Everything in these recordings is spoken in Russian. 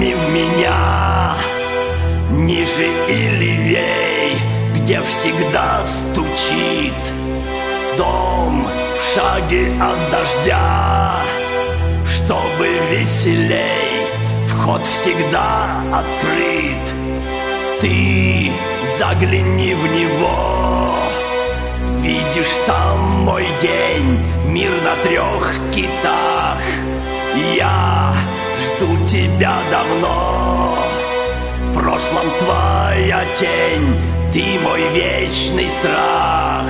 загляни в меня, ниже и левей, где всегда стучит дом в шаге от дождя. Чтобы веселей, вход всегда открыт. Ты загляни в него, видишь там мой день, мир на 3 китах. Я жду тебя давно, в прошлом твоя тень, ты мой вечный страх.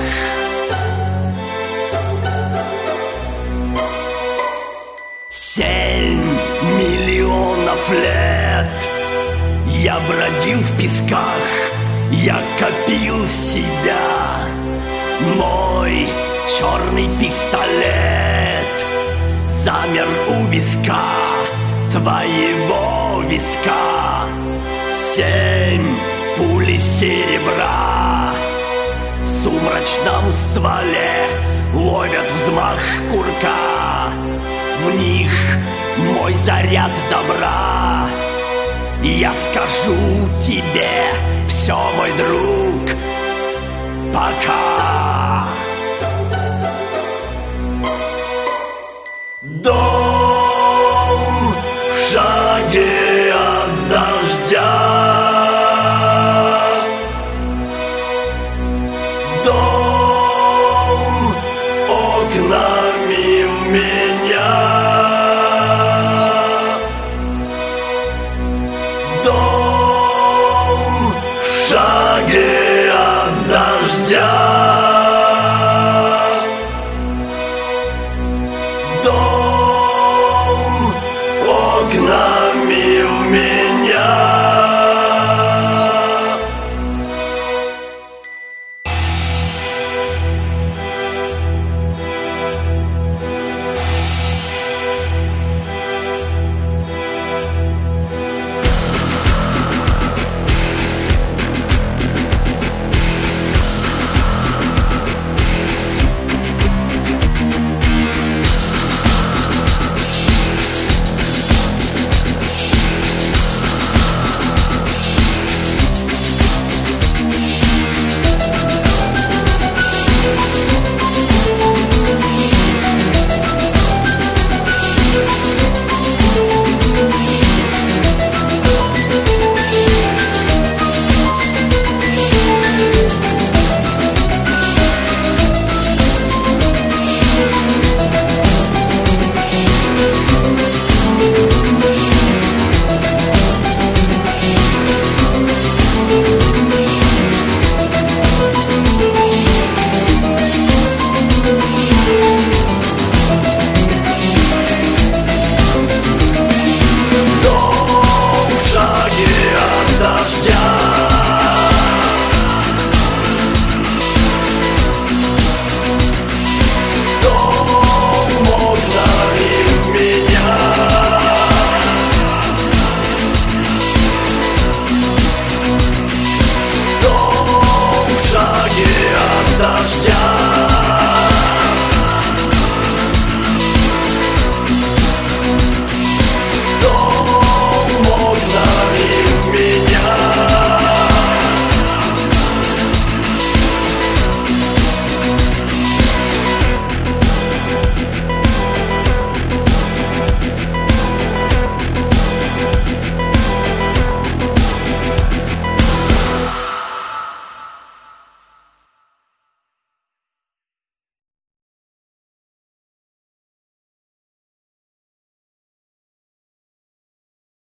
7 миллионов лет я бродил в песках, я копил себя. Мой черный пистолет замер у виска, твоего виска. 7 пули серебра в сумрачном стволе ловят взмах курка. В них мой заряд добра. Я скажу тебе все, мой друг, пока.